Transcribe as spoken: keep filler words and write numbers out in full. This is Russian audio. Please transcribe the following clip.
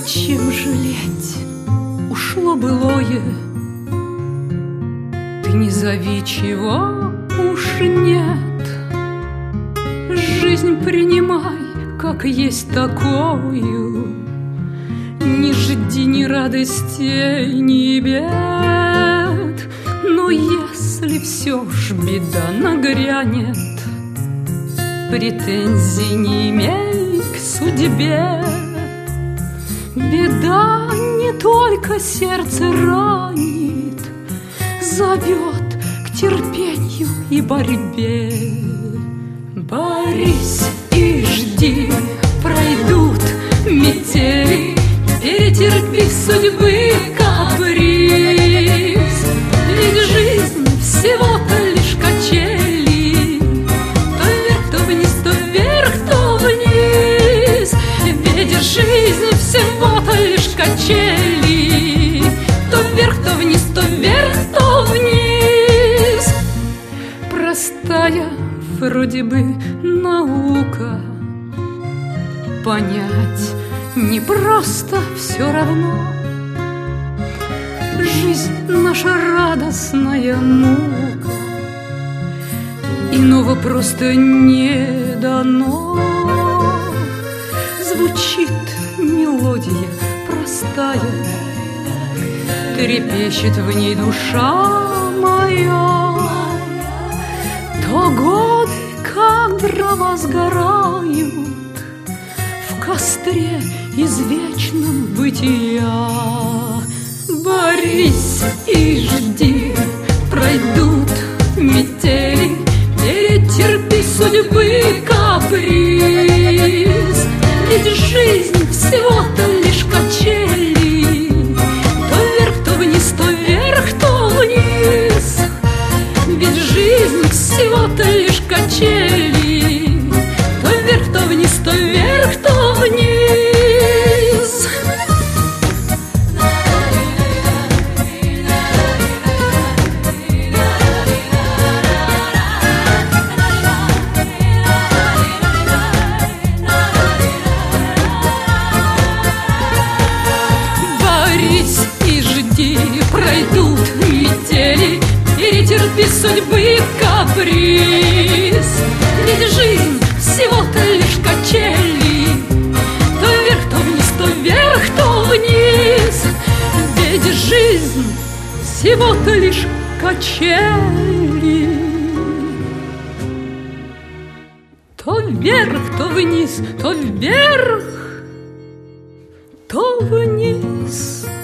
Зачем жалеть? Ушло былое. Ты не зови, чего уж нет. Жизнь принимай, как есть такую. Не жди ни радостей, ни бед. Но если все ж беда нагрянет, претензий не имей к судьбе. Беда не только сердце ранит, зовет к терпению и борьбе. Борись и жди, пройдут метели, перетерпи судьбы каприз. Ведь жизнь всего-то лишь качели, то вверх, то вниз, то вверх, то вниз. Ведь жизнь всего-то лишь качели, то вверх, то вниз, то вверх, то вниз. Простая вроде бы наука, понять не просто все равно. Жизнь наша радостная мука, иного просто не дано. Звучит мелодия простая, трепещет в ней душа моя. То годы, как дрова сгорают в костре извечном бытия. Борись и жди, пройдут метели, перетерпи судьбы каприз. Ведь жизнь всего-то лишь качели, то вверх, то вниз, то вверх, то вниз. Ведь жизнь всего-то лишь качели, то вверх, то вниз, то вверх, то вниз. Пройдут метели, перетерпи судьбы каприз. Ведь жизнь всего-то лишь качели, то вверх, то вниз, то вверх, то вниз. Ведь жизнь всего-то лишь качели, то вверх, то вниз, то вверх, то вниз.